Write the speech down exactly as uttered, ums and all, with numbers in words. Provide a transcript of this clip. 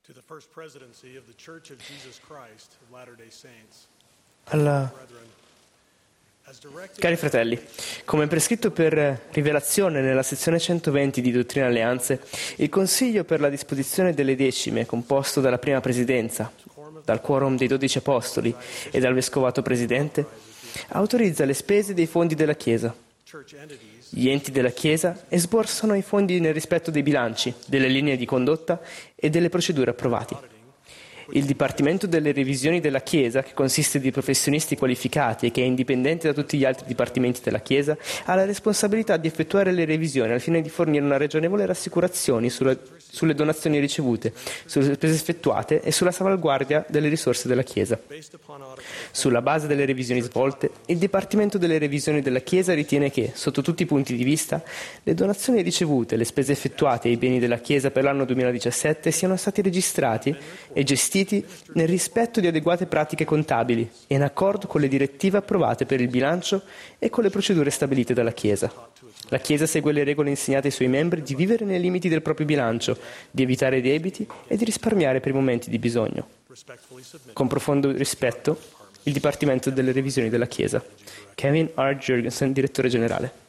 to the First Presidency of the Church of Jesus Christ of Latter-day Saints. Alla... Cari fratelli, come prescritto per rivelazione nella sezione centoventi di Dottrina e Alleanze, il Consiglio per la disposizione delle decime, composto dalla prima presidenza, dal quorum dei dodici apostoli e dal vescovato presidente, autorizza le spese dei fondi della Chiesa. Gli enti della Chiesa esborsano i fondi nel rispetto dei bilanci, delle linee di condotta e delle procedure approvate. Il Dipartimento delle Revisioni della Chiesa, che consiste di professionisti qualificati e che è indipendente da tutti gli altri dipartimenti della Chiesa, ha la responsabilità di effettuare le revisioni al fine di fornire una ragionevole rassicurazione sulla, sulle donazioni ricevute, sulle spese effettuate e sulla salvaguardia delle risorse della Chiesa. Sulla base delle revisioni svolte, il Dipartimento delle Revisioni della Chiesa ritiene che, sotto tutti i punti di vista, le donazioni ricevute, le spese effettuate e i beni della Chiesa per l'anno duemiladiciassette siano stati registrati e gestiti nel rispetto di adeguate pratiche contabili e in accordo con le direttive approvate per il bilancio e con le procedure stabilite dalla Chiesa. La Chiesa segue le regole insegnate ai suoi membri di vivere nei limiti del proprio bilancio, di evitare debiti e di risparmiare per i momenti di bisogno. Con profondo rispetto, il Dipartimento delle Revisioni della Chiesa. Kevin R. Jurgensen, Direttore Generale.